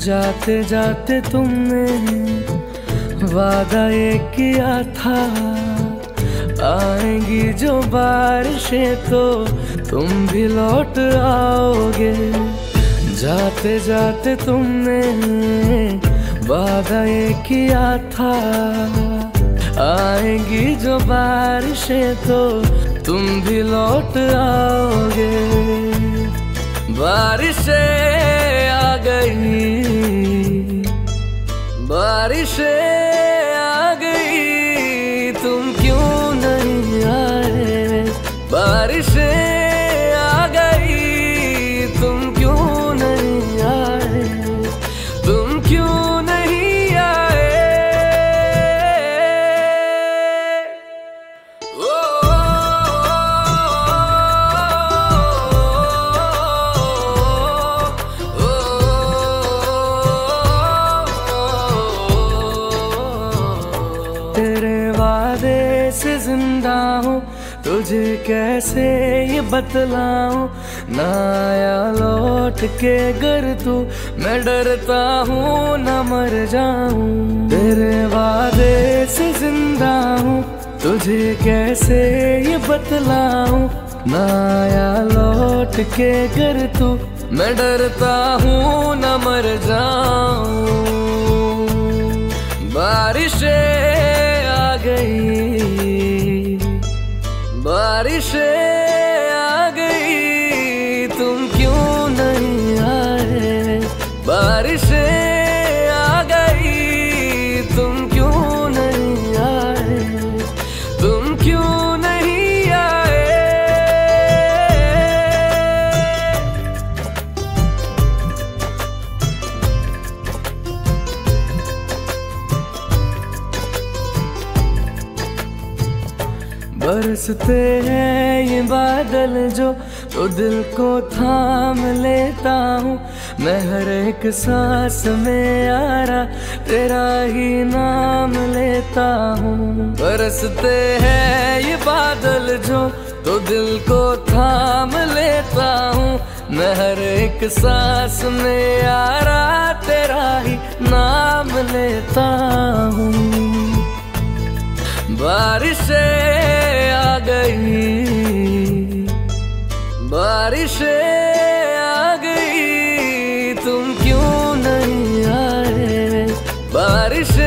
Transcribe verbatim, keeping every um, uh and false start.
जाते जाते तुमने वादा ये किया था, आएंगी जो बारिशें तो तुम भी लौट आओगे। जाते जाते तुमने वादा ये किया था, आएंगी जो बारिशें तो तुम भी लौट आओगे। बारिशें आ गई, बारिशें आ गई, तुम क्यों नहीं आए। बारिशें आ गई, तुम क्यों नहीं आए, तुम क्यों नहीं आए। ओ, तेरे वादे से जिंदा हूँ, तुझे कैसे ये बतलाऊं। ना आया लौट के घर तू, मैं डरता हूँ न मर जाऊं। तेरे वादे से जिंदा हूँ, तुझे कैसे ये बतलाऊं। ना आया लौट के घर तू, मैं डरता हूँ न मर जाऊं। बारिशें आ गई, बारिशें आ गई, तुम क्यों नहीं आए। बारिशें आ गई, तुम क्यों नहीं आए, तुम क्यों नहीं आए। बरसते हैं ये बादल जो, तो दिल को थाम लेता हूँ। मैं हर एक सांस में यारा तेरा ही नाम लेता हूँ। बरसते हैं ये बादल जो, तो दिल को थाम लेता हूँ। मैं हर एक सांस में यारा तेरा ही नाम लेता हूँ। बारिशें आ गई, बारिशें आ गई, तुम क्यों नहीं आए। बारिशें